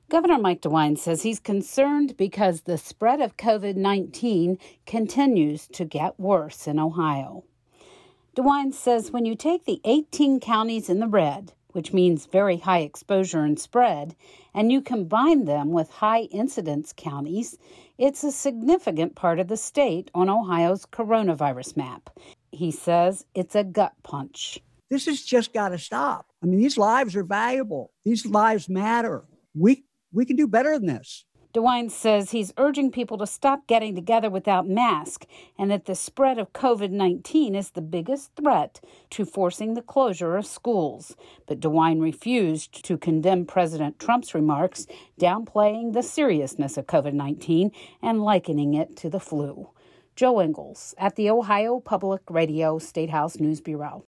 Governor Mike DeWine says he's concerned because the spread of COVID-19 continues to get worse in Ohio. DeWine says when you take the 18 counties in the red, which means very high exposure and spread, and you combine them with high incidence counties, it's a significant part of the state on Ohio's coronavirus map. He says it's a gut punch. This has just got to stop. I mean, these lives are valuable. These lives matter. We can do better than this. DeWine says he's urging people to stop getting together without masks and that the spread of COVID-19 is the biggest threat to forcing the closure of schools. But DeWine refused to condemn President Trump's remarks, downplaying the seriousness of COVID-19 and likening it to the flu. Joe Ingles at the Ohio Public Radio State House News Bureau.